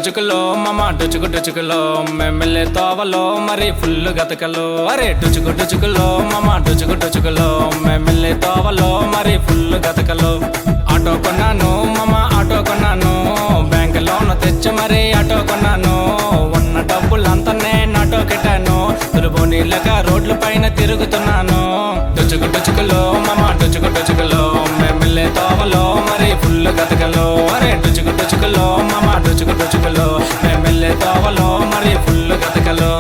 డుచుకులో మమ డుచుకులో మెమ్మెల్యే తోవలో మరి ఫుల్ గతకలో అరే డుచుకులో మమ డుచుకులో మెమ్మెల్యే తోవలో మరి ఫుల్ గతకలో ఆటో కొన్నాను మమ ఆటో కొన్నాను బ్యాంక్ లోన్ తెచ్చి మరి ఆటో కొన్నాను ఉన్న డబ్బులంతా నేను ఆటో కెట్టాను తులుబో నీళ్ళక రోడ్ల పైన తిరుగుతున్నాను డుచుకులో మమ డుచుకులో మెమ్మెల్యే తోవలో మరి ఫుల్ గతకలో అరే డుచుకులో మమ డుచుకులో మెమ్మెల్యే తోవలో మరి ఫుల్ గతకలో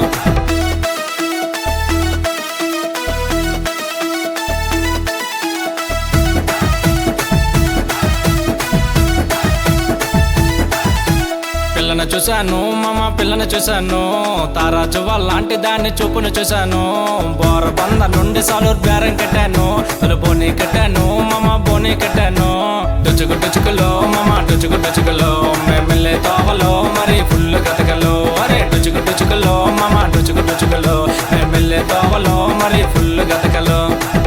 పిల్లను చూశాను మమ పిల్లను చూశాను తారాజువ లాంటి దాన్ని చూపును చూశాను బోరబంద నుండి సాలూరు బేరం కట్టాను బోని కట్టాను మమ బోని కట్టాను డుచుకులో మమ డుచుకులో మెమ్మెల్యే తోవలో మరి ఫుల్ గతకలో అరే డుచుకులో మమ డుచుకులో మెమ్మెల్యే తోవలో మరి ఫుల్ గతకలో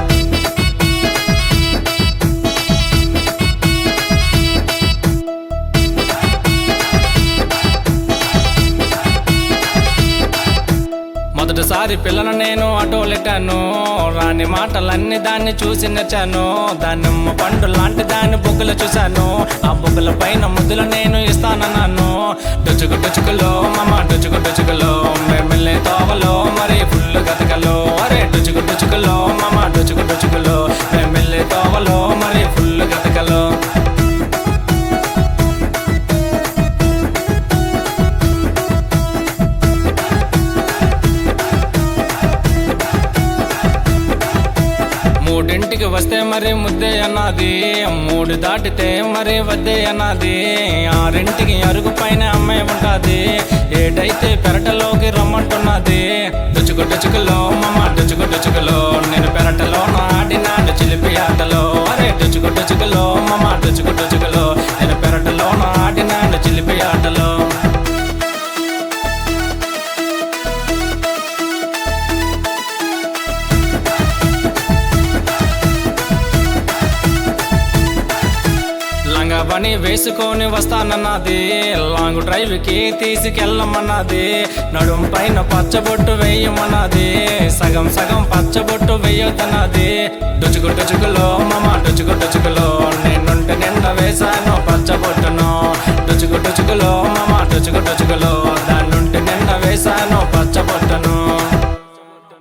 మొదటిసారి పిల్లను నేను ఆటోలెట్టాను రాని మాటలన్నీ దాన్ని చూసి నచ్చాను దానిమ్మ పండు లాంటి దాన్ని బొగ్గులు చూశాను ఆ బొగ్గుల పైన ముద్దులు నేను ఇస్తానన్నాను డుచుకులో మమ డుచుకులో మెమ్మెల్యే తోవలో మరి ఫుల్ గతకలో అరే డుచుకులో మమ డుచుకులో మెమ్మెల్యే తోవలో మరి ఫుల్ గతకలో మూడింటికి వస్తే మరి ముద్దే అన్నది మూడు దాటితే మరి వద్దే అన్నది ఆరింటికి అరుగు పైన అమ్మాయి ఉంటాది ఏడైతే పెరటలోకి రమ్మంటున్నది డుచుకులో మమ డుచుకులో నేను పెరటలో ఆడినాను చిలిపి ఆటలో అరే డుచుకులో మమ డుచుకులో నేను పెరటలో ఆడినాను చిలిపి ఆటలో పని వేసుకొని వస్తానన్నది లాంగ్ డ్రైవ్ కి తీసుకెళ్ళమన్నది నడుం పైన పచ్చబొట్టు వేయమన్నది సగం పచ్చబొట్టు వేయొద్దన్నది డుచుకులో మమ డుచుకులో నేనుంటే నిండా వేశాను పచ్చబొట్టును డుచుకులో మమ డుచుకులో దాన్నుంటే నిండా వేశాను